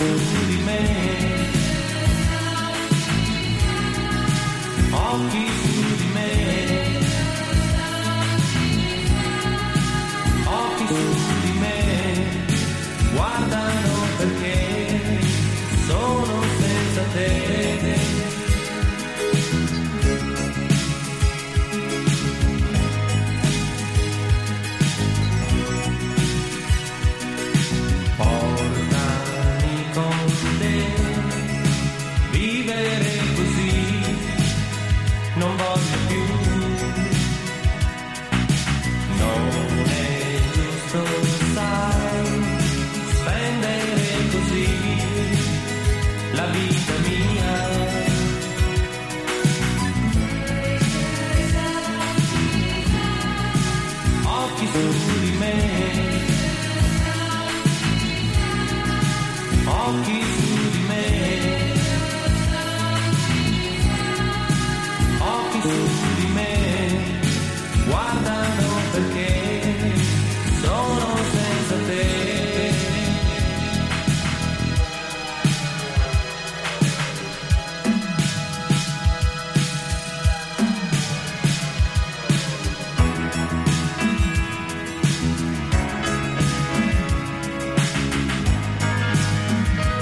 su di me, occhi su di me, occhi su di me, guardano perché sono senza te. Non voglio più, non è giusto, sai, spendere così la vita mia. Occhi su di me, occhi